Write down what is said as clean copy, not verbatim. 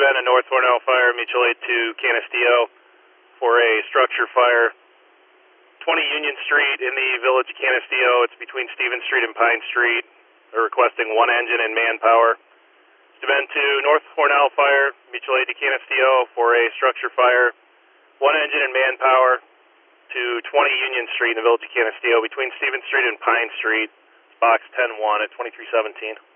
Steuben, a North Hornell Fire, mutual aid to Canisteo for a structure fire. 20 Union Street in the village of Canisteo. It's between Stevens Street and Pine Street. They're requesting one engine and manpower. Steuben to North Hornell Fire, mutual aid to Canisteo for a structure fire. One engine and manpower to 20 Union Street in the village of Canisteo between Stevens Street and Pine Street. Box 10-1 at 2317.